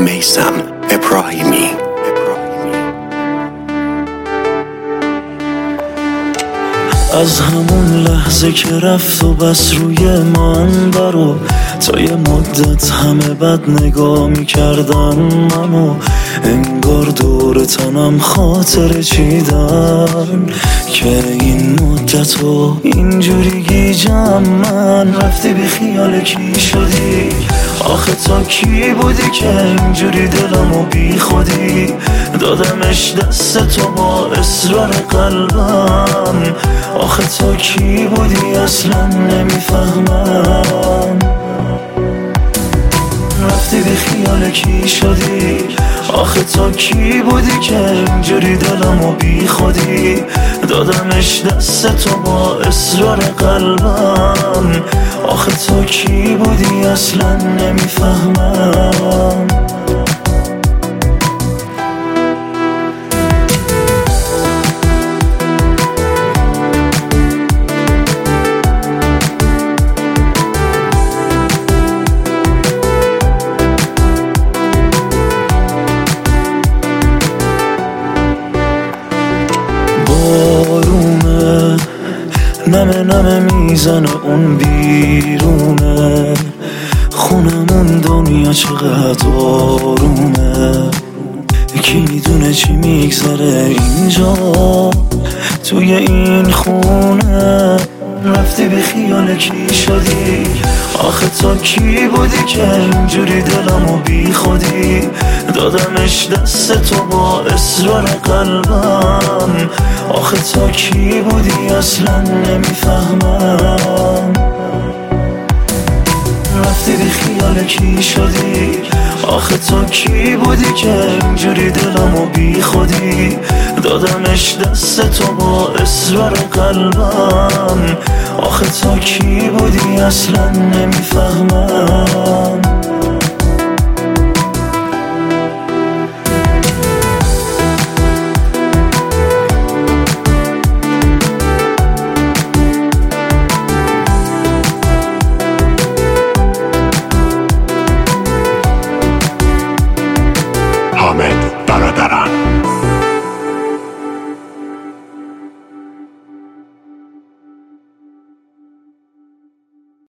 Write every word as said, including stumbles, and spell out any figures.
میثم ابراهیمی. از همون لحظه که رفت و بس روی من برو، تا یه مدت همه بد نگاه میکردن منو، انگار دور تنم خاطر چیدن که این مدت و اینجوری گیجم من. رفتی بی خیال کی شدی؟ آخه تا کی بودی که اینجوری دلمو بی خودی دادمش دست تو با اصرار قلبم؟ آخه تا کی بودی اصلا نمیفهمم. رفتی بی خیال کی شدی؟ آخه تا کی بودی که اینجوری دلمو بی خودی دادمش دست تو با اصرار قلبم؟ آخه تا کی بودی اصلا نمیفهمم. بارونه نمه نمه میزنه اون بیرونه، خونمون دنیا چقدر آرومه. کی میدونه چی میگذره اینجا توی این خونه. رفتی بی خیال کی شدی؟ آخه تا کی بودی که اینجوری دلمو بی خودی دادمش دست تو با اصرار قلبم؟ آخه تا کی بودی اصلا نمیفهمم. رفتی بی خیال کی شدی؟ آخه تا کی بودی که اینجوری دلمو بی خودی دادمش دست تو با اصرار قلبم؟ آخه تا کی بودی اصلا نمیفهمم.